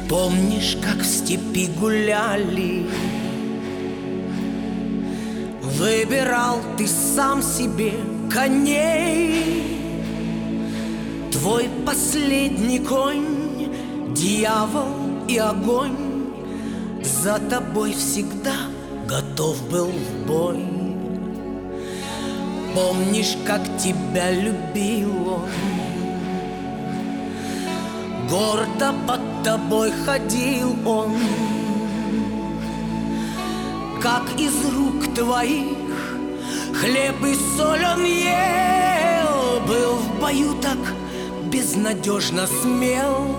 Помнишь, как в степи гуляли? Выбирал ты сам себе коней. Твой последний конь — дьявол и огонь. За тобой всегда готов был в бой. Помнишь, как тебя любил он? Гордо под тобой ходил он. Как из рук твоих хлеб и соль он ел. Был в бою так безнадежно смел.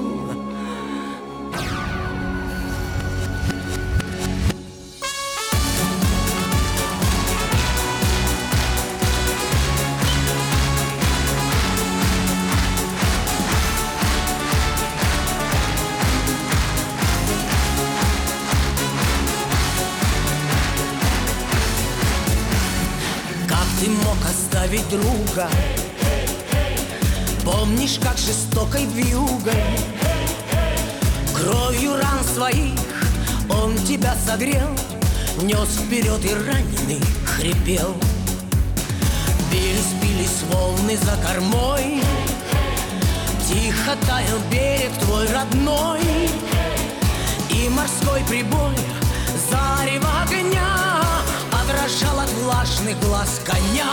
Ты мог оставить друга? Помнишь, как жестокой вьюгой, кровью ран своих он тебя согрел, нес вперед и раненый хрипел. Бились волны за кормой, тихо таял берег твой родной, и морской прибой зарево огня дрожал от влажных глаз коня.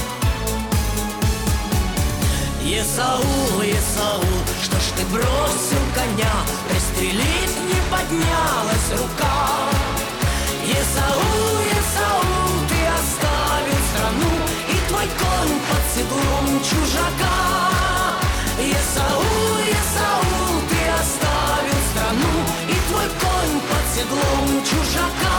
Есаул, Есаул, что ж ты бросил коня? Пристрелить не поднялась рука. Есаул, Есаул, ты оставил страну, и твой конь под седлом чужака. Есаул, Есаул, ты оставил страну, и твой конь под седлом чужака.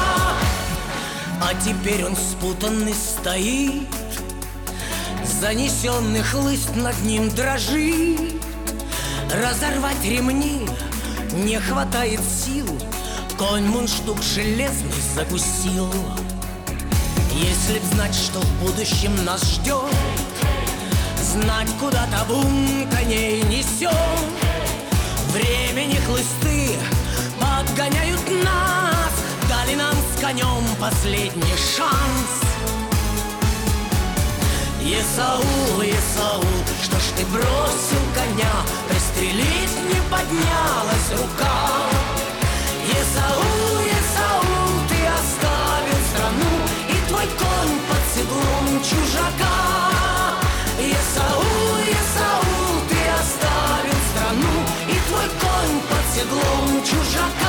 А теперь он спутанный стоит, занесенный хлыст над ним дрожит. Разорвать ремни не хватает сил, конь мундштук железный закусил. Если б знать, что в будущем нас ждет, знать, куда табун коней несет. Времени хлысты подгоняют нас, дали нам с конем последний шанс. Есаул, Есаул, что ж ты бросил коня? Пристрелить не поднялась рука. Есаул, Есаул, ты оставил страну, и твой конь под седлом чужака. Есаул, Есаул, ты оставил страну, и твой конь под седлом чужака.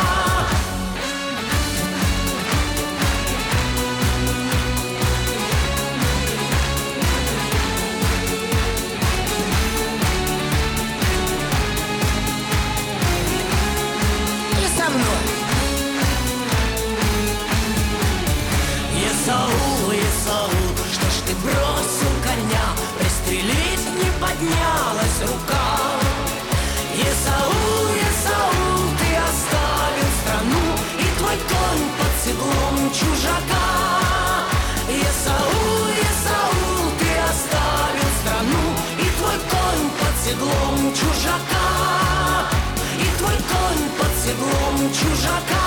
Есаул, Есаул, что ж ты бросил коня? Пристрелить не поднялась рука. Есаул, Есаул, ты оставил страну, и твой конь под седлом чужака. Есаул, Есаул, ты оставил страну, и твой конь под седлом чужака. И твой конь под седлом чужака.